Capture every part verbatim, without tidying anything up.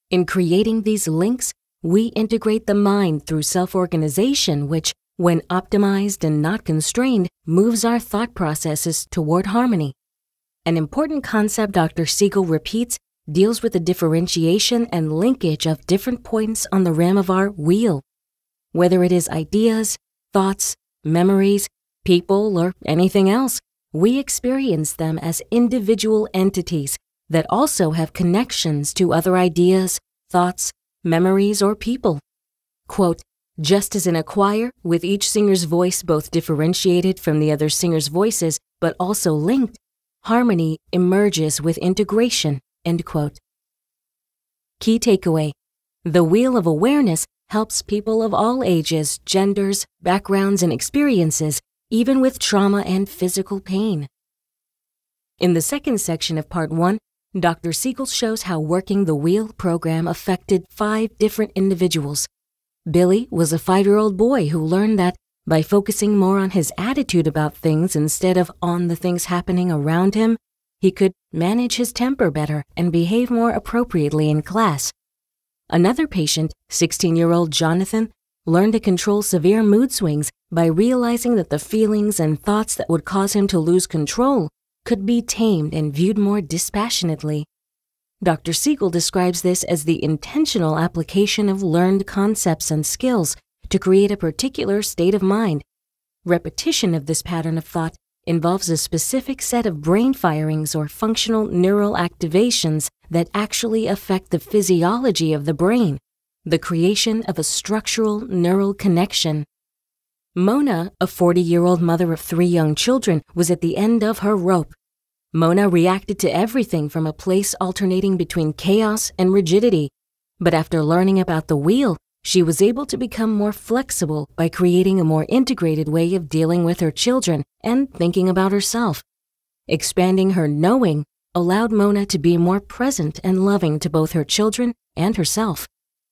In creating these links, we integrate the mind through self-organization, which, when optimized and not constrained, moves our thought processes toward harmony. An important concept Doctor Siegel repeats deals with the differentiation and linkage of different points on the rim of our wheel. Whether it is ideas, thoughts, memories, people, or anything else, we experience them as individual entities that also have connections to other ideas, thoughts, memories, or people. Quote, just as in a choir, with each singer's voice both differentiated from the other singer's voices, but also linked, harmony emerges with integration, end quote. Key takeaway: the Wheel of Awareness helps people of all ages, genders, backgrounds, and experiences, even with trauma and physical pain. In the second section of Part one, Doctor Siegel shows how working the Wheel program affected five different individuals. Billy was a five-year-old boy who learned that by focusing more on his attitude about things instead of on the things happening around him, he could manage his temper better and behave more appropriately in class. Another patient, sixteen-year-old Jonathan, learned to control severe mood swings by realizing that the feelings and thoughts that would cause him to lose control could be tamed and viewed more dispassionately. Doctor Siegel describes this as the intentional application of learned concepts and skills to create a particular state of mind. Repetition of this pattern of thought involves a specific set of brain firings or functional neural activations that actually affect the physiology of the brain, the creation of a structural neural connection. Mona, a forty-year-old mother of three young children, was at the end of her rope. Mona reacted to everything from a place alternating between chaos and rigidity, but after learning about the wheel, she was able to become more flexible by creating a more integrated way of dealing with her children and thinking about herself. Expanding her knowing allowed Mona to be more present and loving to both her children and herself.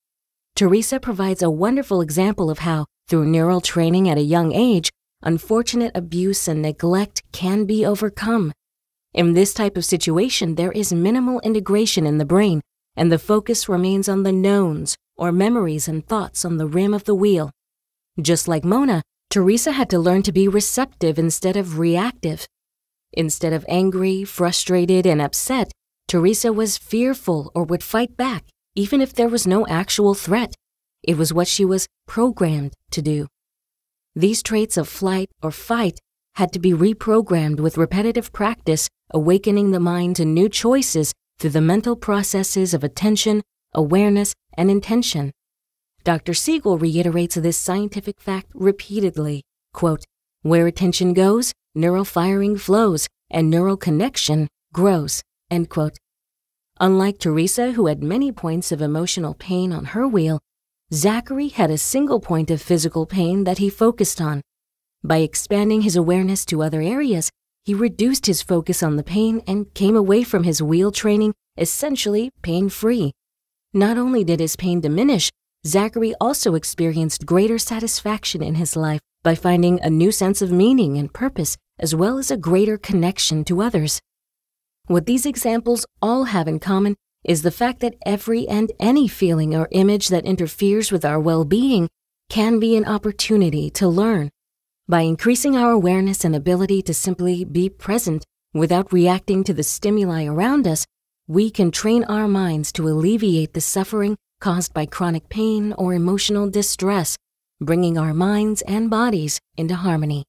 Teresa provides a wonderful example of how, through neural training at a young age, unfortunate abuse and neglect can be overcome. In this type of situation, there is minimal integration in the brain, and the focus remains on the knowns, or memories and thoughts on the rim of the wheel. Just like Mona, Teresa had to learn to be receptive instead of reactive. Instead of angry, frustrated, and upset, Teresa was fearful or would fight back, even if there was no actual threat. It was what she was programmed to do. These traits of flight or fight had to be reprogrammed with repetitive practice, awakening the mind to new choices through the mental processes of attention, awareness, and intention. Doctor Siegel reiterates this scientific fact repeatedly, quote, where attention goes, neural firing flows, and neural connection grows, end quote. Unlike Teresa, who had many points of emotional pain on her wheel, Zachary had a single point of physical pain that he focused on. By expanding his awareness to other areas, he reduced his focus on the pain and came away from his wheel training essentially pain-free. Not only did his pain diminish, Zachary also experienced greater satisfaction in his life by finding a new sense of meaning and purpose, as well as a greater connection to others. What these examples all have in common is the fact that every and any feeling or image that interferes with our well-being can be an opportunity to learn. By increasing our awareness and ability to simply be present without reacting to the stimuli around us, we can train our minds to alleviate the suffering caused by chronic pain or emotional distress, bringing our minds and bodies into harmony.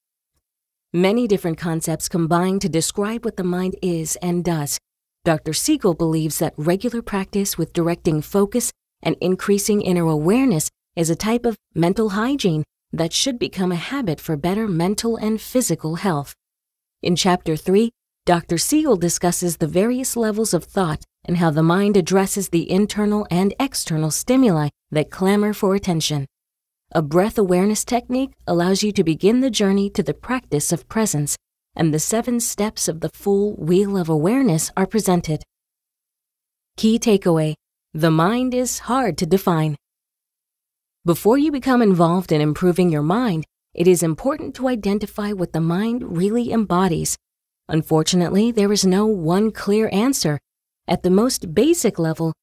Many different concepts combine to describe what the mind is and does. Doctor Siegel believes that regular practice with directing focus and increasing inner awareness is a type of mental hygiene that should become a habit for better mental and physical health. In Chapter three, Doctor Siegel discusses the various levels of thought and how the mind addresses the internal and external stimuli that clamor for attention. A breath awareness technique allows you to begin the journey to the practice of presence, and the seven steps of the full Wheel of Awareness are presented. Key takeaway: the mind is hard to define. Before you become involved in improving your mind, it is important to identify what the mind really embodies. Unfortunately, there is no one clear answer. At the most basic level,